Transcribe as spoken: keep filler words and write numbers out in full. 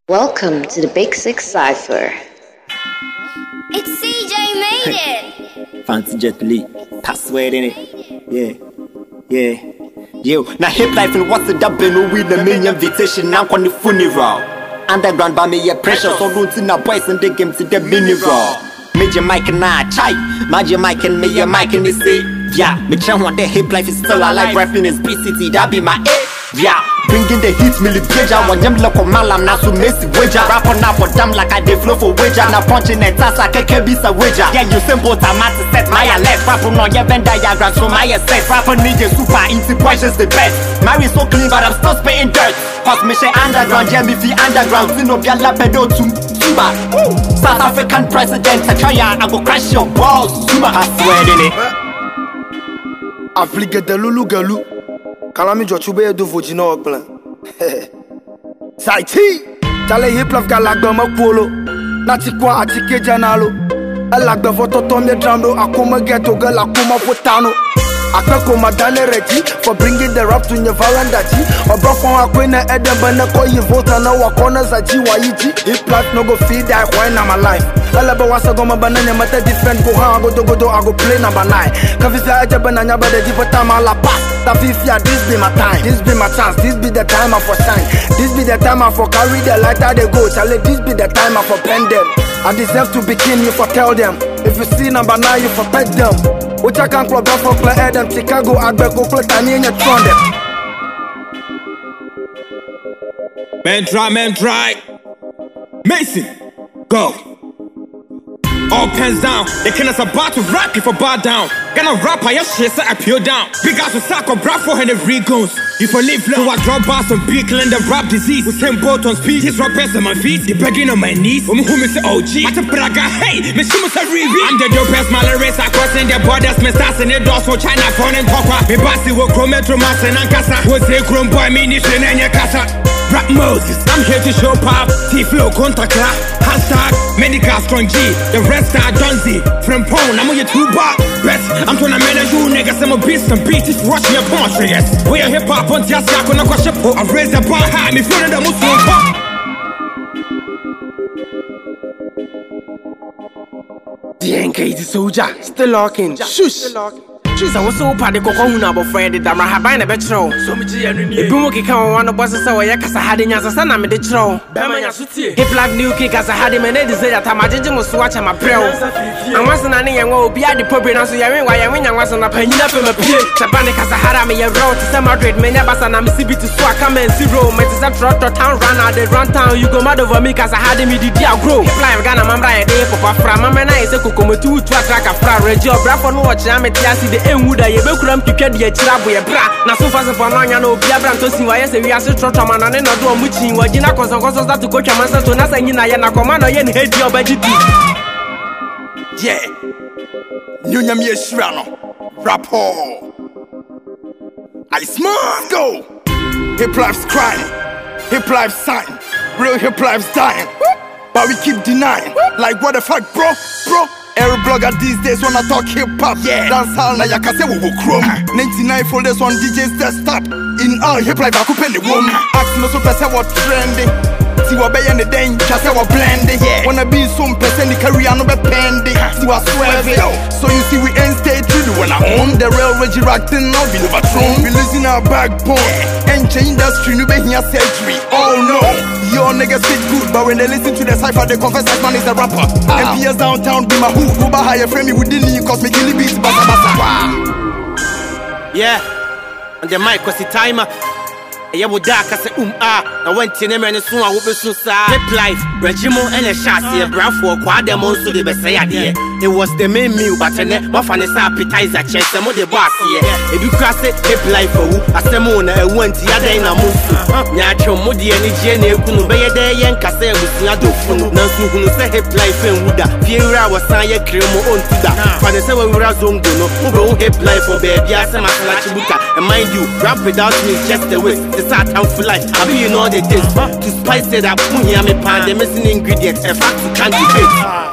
Welcome to the Big Six Cypher. It's C J made it. Fancy Jet Li, password in it. Yeah, yeah. Yo, now hip life and what's the double with the main invitation now on the funeral. Underground by me, yeah, pressure, so don't see no boys and they game to the mineral. Major Mike and I, chai, Major Mike and me, yeah, Mike and they say, yeah, me try one day hip life is still alive, rapping is B C T, that be my A. Yeah, bringing the hits, me live wager. When them look on malam, now so messy wager. Rap on now for damn like I dey flow for wager. Now punching and toss like I can be a wager. Yeah, you simple time to set my left. Rap on your Venn diagram, so my set. Rap on need super easy questions the best. Mary so clean, but I'm still spitting dirt. Cause me say underground, yeah, me feel underground. See no be a lapedo too. Zuma, South African president, I try I go crash your balls. Zuma, I swear in it. Afrique de Lulu Galou. Kalami Jochube do Vojino plan. Saiti, Tale hip love galagba makolo. Natikwa atike janalo. Alagba vototo me drando akoma ghetto girl akoma potano. Akako madane ready for bringing the rap to your veranda G. Obrofon akwena edemba na ko yi vota na wakona za G wa yiji. Hip life no go feed that when I'm alive. Alaba wasa goma banana mata different go ha go do go do I go play number nine. Kavisa aja banana ba de dipotama la pass. Tafifia, this be my time, this be my chance, this be the time I for shine. This be the time I for carry the light out they go. Charlie, this be the time I for pen them. I deserve to be king, you for tell them. If you see number nine, you for pet them. Which I can't club for play Adam, Chicago, I bet go play Tani and you tron them. Man try, man try. Mason, go. All pens down, they can us about to rap if I bar down. Gonna rap, I shit, so I peel down. Big ass with sack of bra for the regos. If I live low, I drop bars on big land of rap disease. With ten boat on speed, his rappers on my feet. They begging on my knees. Um, who is O G? What a braga, hey, Miss Shumus are real. I'm the dopest malaris, I crossing their borders. Me stars in the doors for China, phone and talk. Me bossy will come metro mass and Ankasa. Was a grown boy, me nation and your casa. Rap Moses, I'm here to show pop. T-Flow, contact class. Hashtag, medical strong G. The rest are Jonesy. From Pone, I'm on your two bar. Best, I'm trying to manage you niggas. I'm a beast and beat it. Watch me upon triggers. We are hip hop on Tiasak on a question. I've raised the bar high. Me feeling the Muslim pop. The N K is soldier, still locking. Shush. Choose I was so party cocoa about Friday that I have a betro. So much if you can come one of bosses away, because I had in as a son, I'm a ditro. Hip life new kick as I had him and they say that I'm a judge was watching my pro. I wasn't any young old be at the program, so you're in why I mean I wasn't a penny up in my peer. Sabanic as I had me a road to some Madrid, many of us and I'm a C B to swag, come and zero. My sister trot to town run out the run town. You go mad over me because I had him, did you grow? Hip life got a mamma a day for Fra, Mamma, I say, Kukumu two track like a fra, Regio, Brafon watch, I'm a Tiasi. Enwuda ye bekuram twetwa de akira bo ye bra na so fast for no anya na obi abra nto sin wa ye se wi ase trotwa ma na ne no do omuchin wa gina konsokonso start to coach amansa to na sanyi na ye na koma no ye ne hedi obagiti yeah nyunyam ye shira no rapport I smart go hip life's crying hip life's sign real hip life's dying but we keep denying like what the fuck bro bro. Every blogger these days wanna talk hip-hop, yeah. Dance hall na yakase wo wo chrome. ninety-nine folders on D J's desktop. In all hip life I could pen the woman. Ask no so person what trending. See what bay in the den, just what blending. Yeah. Wanna be some person the career no be pending. See what swerving. So you see we ain't stay true when I own the real Reggie Rockton now be overthrown. We losing our backbone. Enter industry no be here surgery. Oh no. Your niggas speak good, but when they listen to the cypher, they confess that man is a rapper. M P S downtown be my hook. Go buy a frame me within you, cause me killing beats, basa basa. Yeah, on the mic was the timer. Yeah, would dark as a um ah. I went to them and soon I will be so sad. Hip life, Regimo and a chassis, a brown for quad demons to the best idea. It was the main meal, but a net, my fan is appetizer, chest, and what the boss here. If you cross it, hip life for who, a semona, and went the other in a move. Natural Modi and Jenny, who be a day and Cassell with Nado Funu, Nancy who say hip life and Wuda. Fiera was Saya Cremo on to that. For the seven Razon, who hip life for baby, as a Masalachibuka. And mind you, rap without me is just the way. Start out for life. I mean, you know the things to spice it up. When you have a pan, the missing ingredients, a fact to can't debate.